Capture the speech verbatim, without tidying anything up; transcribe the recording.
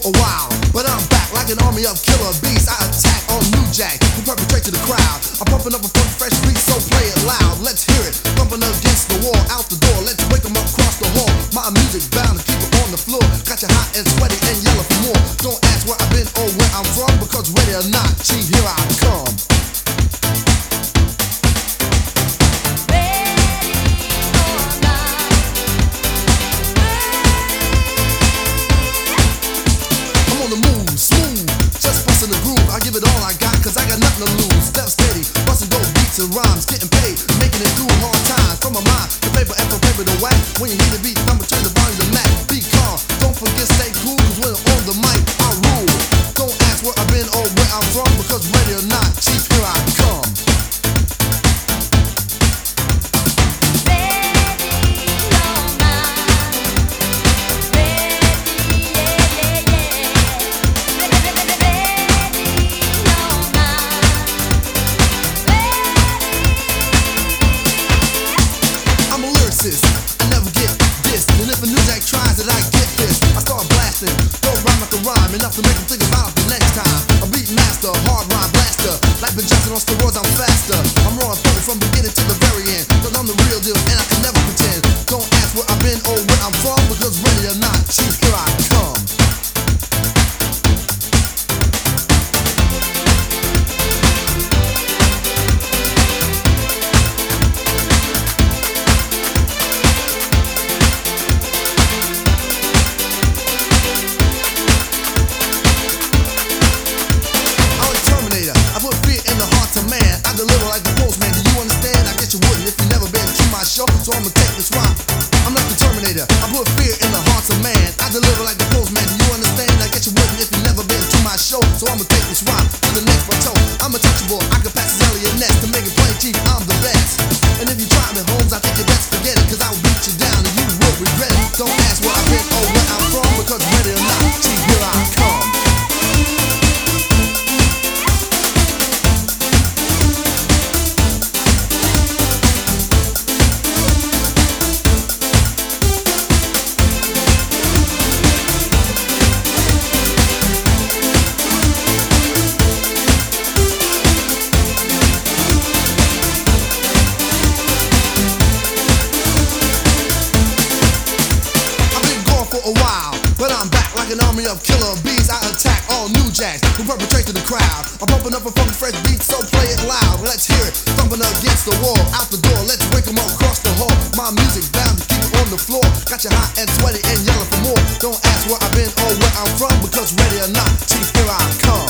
a while, but I'm back like an army of killer bees. I attack on New Jack, who perpetrate to the crowd. I'm pumping up a funky fresh beat, so play it loud. Let's hear it, thumping against the wall, out the door. Let's wake 'em up across the hall. My music's bound to keep it on the floor. Got you hot and sweaty and yellow for more. Don't ask where I've been or where I'm from, because ready or not, chief, here I come. I give it all I got, cause I got nothing to lose. Step steady, bustin' dope beats and rhymes, getting paid, making it through hard times. From my mind to paper and from paper to whack. When you hear the beat, I'ma turn the volume to max. Be calm, don't forget stay cool, cause when I'm on the mic, I rule. Don't ask where I've been or where I'm from, because ready or not, chief, here I come. I never get dissed, and if a New Jack tries it, I get pissed. I start blasting, don't rhyme like a rhyme, enough to make them think about it the next time. A beat master, hard rhyme blaster, like Ben Johnson on steroids, I'm faster. I'm raw and funny from beginning to the very end, cause I'm the real deal and I can never pretend. Don't ask where I've been or where I'm from, because ready or not, chief, here I come. So I'ma take this rhyme. I'm like the Terminator, I put fear in the hearts of man. I deliver like the postman, do you understand? I get you wouldn't if you never been to my show. So I'ma take this rhyme to the next plateau. I'm untouchable, I can pass Elliot Ness. To make it plain, chief, I'm the best. And if you try me, Holmes, I think you best forget it, cause I'll beat you down and you will regret it. Don't ask where I've been or where I'm from, because ready or not, chief, here I come. A while, but I'm back like an army of killer bees. I attack all New Jacks who perpetrate to the crowd. I'm pumping up a funky fresh beat, so play it loud. Let's hear it, thumping against the wall, out the door. Let's wake 'em up across the hall. My music's bound to keep it on the floor. Got you hot and sweaty and yelling for more. Don't ask where I've been or where I'm from, because ready or not, chief, here I come.